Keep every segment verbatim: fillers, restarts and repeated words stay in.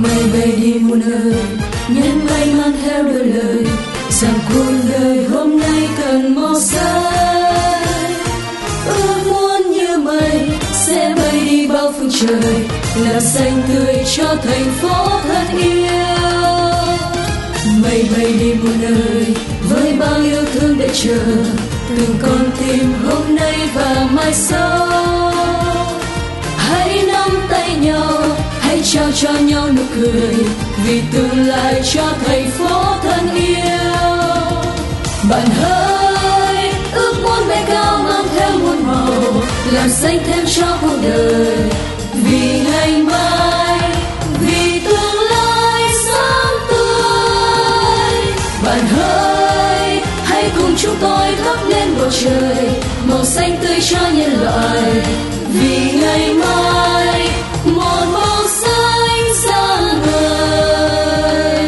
mây bay đi muôn ơi, nhánh mây mang theo đôi lời rằng cuộc đời hôm nay cần màu xanh. Ước muốn như mây sẽ bay đi bao phương trời, làm xanh tươi cho thành phố thân yêu. Mây bay đi muôn ơi, với bao yêu thương để chờ từng con tim hôm nay và mai sau. Hãy nắm tay nhau, hãy trao cho nhau nụ cười, vì tương lai cho thành phố thân yêu. Bạn hỡi, ước muốn bay cao mang theo muôn màu, làm xanh thêm cho cuộc đời, vì ngày mai, vì tương lai sáng tươi. Bạn hỡi, hãy cùng chúng tôi thắp lên bầu trời, màu xanh tươi cho nhân loại, vì ngày mai một màu xanh sáng ngời.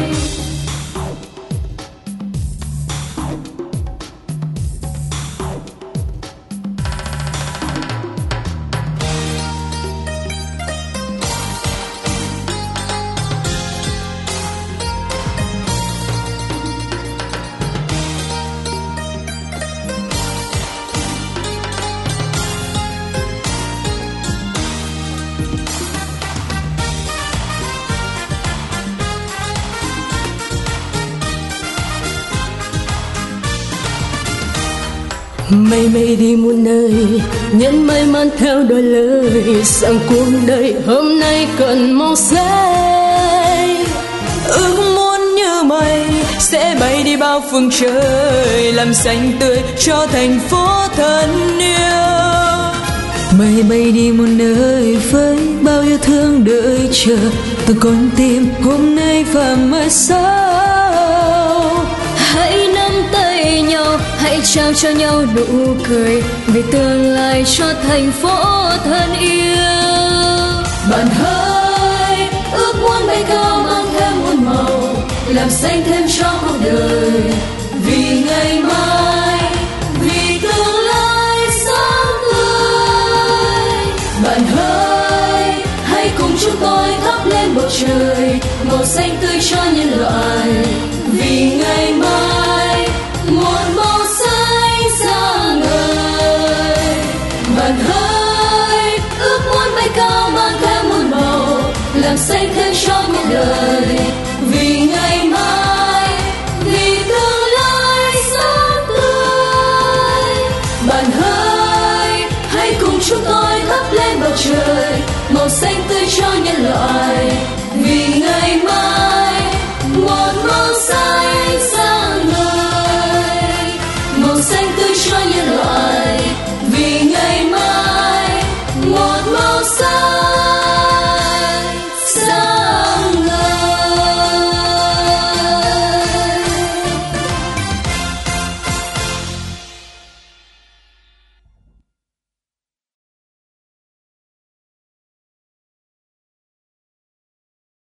Mây mây đi muôn nơi, nhẫn mây mang theo đôi lời rằng cuộc đời hôm nay cần màu xanh. Ước muốn như mây sẽ bay đi bao phương trời, làm xanh tươi cho thành phố thân yêu. Mây mây đi muôn nơi với bao yêu thương đợi chờ từng con tim hôm nay và mai sau. Hãy nắm tay nhau, hãy trao cho nhau nụ cười, vì tương lai cho thành phố thân yêu. Bạn hỡi, ước muốn bay cao mang theo muôn màu, làm xanh thêm cho cuộc đời, vì ngày mai, vì tương lai sáng tươi. Bạn hỡi, hãy cùng chúng tôi thắp lên bầu trời, màu xanh tươi cho nhân loại, vì ngày mai một màu xanh sáng ngời. Bạn hỡi, ước muốn bay cao mang theo muôn màu, làm xanh thêm cho cuộc đời, vì ngày mai, vì tương lai sáng tươi. Bạn hỡi, hãy cùng chúng tôi thắp lên bầu trời, màu xanh tươi cho nhân loại,